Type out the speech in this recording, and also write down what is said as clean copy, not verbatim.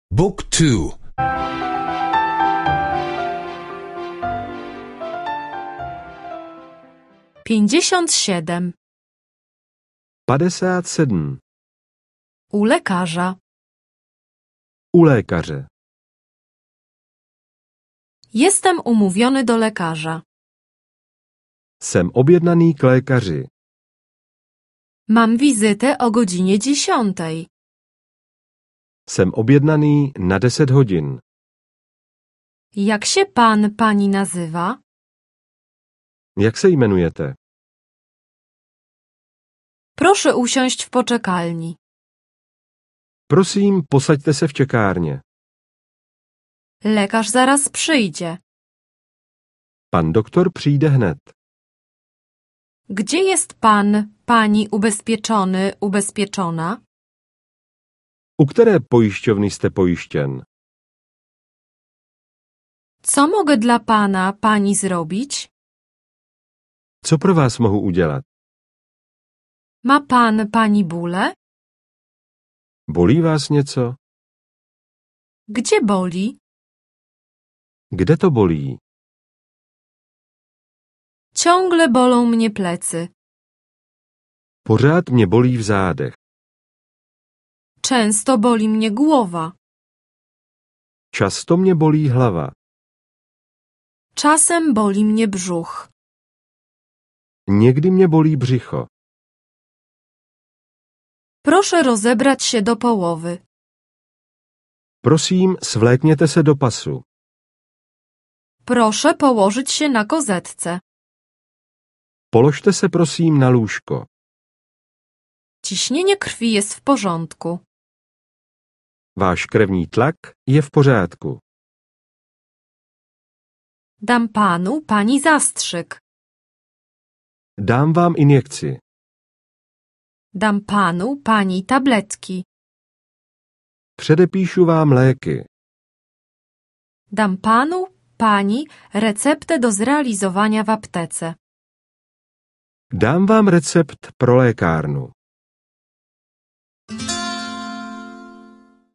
Book 2. 57. 57. U lekarza. U lékaře. Jestem umówiony do lekarza. Jsem objednaný k lékaři. Mam wizytę o godzinie 10. Jsem objednaný na 10 hodin. Jak się pani nazywa? Jak se jmenujete? Proszę usiąść w poczekalni. Prosím, posaďte se v čekárně. Lekarz zaraz przyjdzie. Pan doktor přijde hned. Gdzie jest pani ubezpieczona? U které pojišťovny jste pojištěn? Co mogę dla pani zrobić? Co pro vás mohu udělat? Ma pani bóle? Bolí vás něco? Gdzie boli? Kde to bolí? Ciągle bolą mnie plecy. Pořád mě bolí v zádech. Często boli mnie głowa. Často mě bolí hlava. Czasem boli mnie brzuch. Někdy mě bolí břicho. Proszę rozebrać się do połowy. Prosím, svlékněte se do pasu. Proszę położyć się na kozetce. Položte se prosím na lůžko. Ciśnienie krwi jest w porządku. Váš krevní tlak je v pořádku. Dam pani zastrzyk. Dám vám injekci. Dam pani tabletki. Předepíšu vám léky. Dam pani receptę do zrealizowania w aptece. Dám vám recept pro lékárnu.